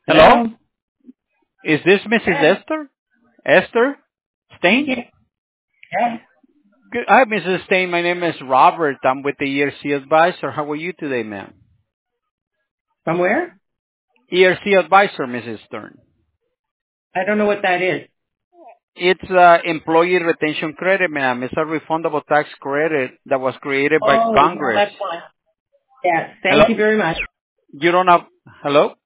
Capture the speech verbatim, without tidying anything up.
Hello? Hello? Is this Missus Yes. Esther? Esther Stain? Speaking. Yes. Good. Hi, Missus Stain. My name is Robert. I'm with the E R C Advisor. How are you today, ma'am? From where? E R C Advisor, Missus Stern. I don't know what that is. It's uh, employee retention credit, ma'am. It's a refundable tax credit that was created by Oh, no, Congress. that's fine. Yes. Hello? Thank you very much. You don't have, hello?